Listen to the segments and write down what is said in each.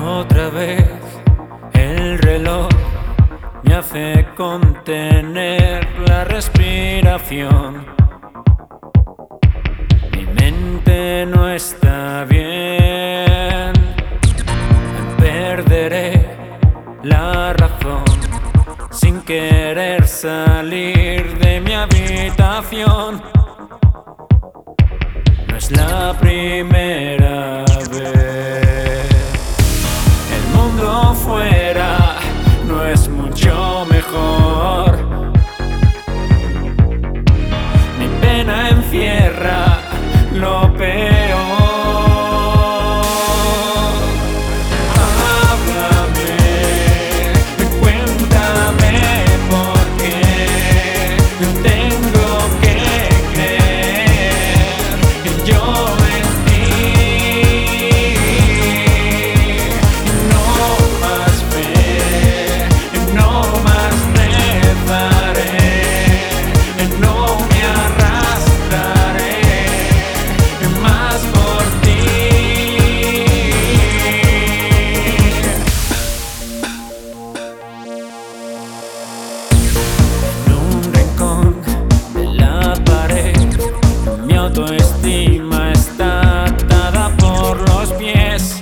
Otra vez el reloj me hace contener la respiración. Mi mente no está bien. Perderé la razón sin querer salir de mi habitación. No es la primera vez. El mundo fuera no es mucho mejor. Mi pena encierra lo peor. Autoestima está atada por los pies.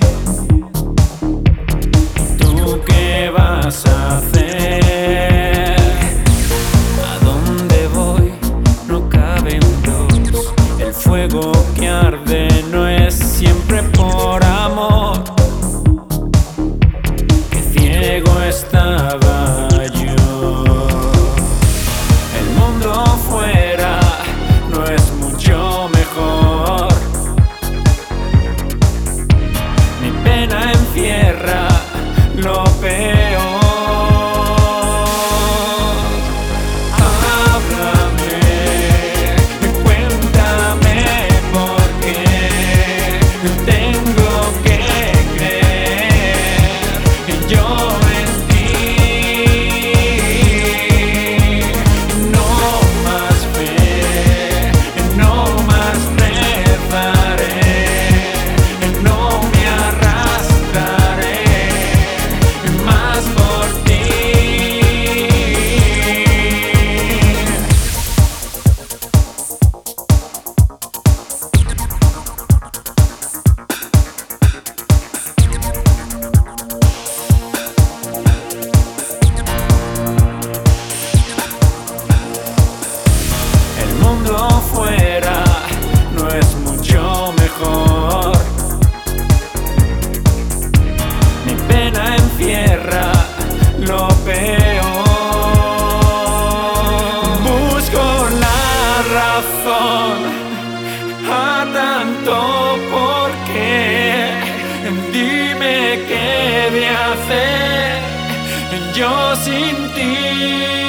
¿Tú qué vas a hacer? ¿A dónde voy? No caben dos. El fuego que arde no es siempre por amor. Qué ciego estaba yo. El mundo fuera no es mucho mejor. Mi pena encierra lo peor. Háblame, cuéntame por qué tengo que creer yo en ti. No más fe, no más rezaré, no me arrastraré más por ti. El mundo fuera no es mucho mejor. Mi pena encierra lo peor. Busco la razón a tanto por qué. Dime qué he de hacer yo sin ti.